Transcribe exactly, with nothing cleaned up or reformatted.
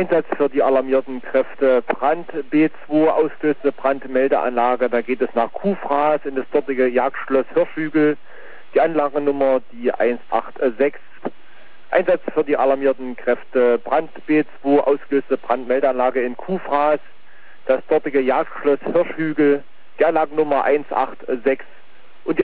Einsatz für die alarmierten Kräfte Brand B zwei, auslösende Brandmeldeanlage. Da geht es nach Kuhfraß in das dortige Jagdschloss Hirschhügel. Die Anlagennummer die eins acht sechs. Einsatz für die alarmierten Kräfte Brand B zwei, ausgelöste Brandmeldeanlage in Kuhfraß. Das dortige Jagdschloss Hirschhügel. Die Anlagennummer eins acht sechs.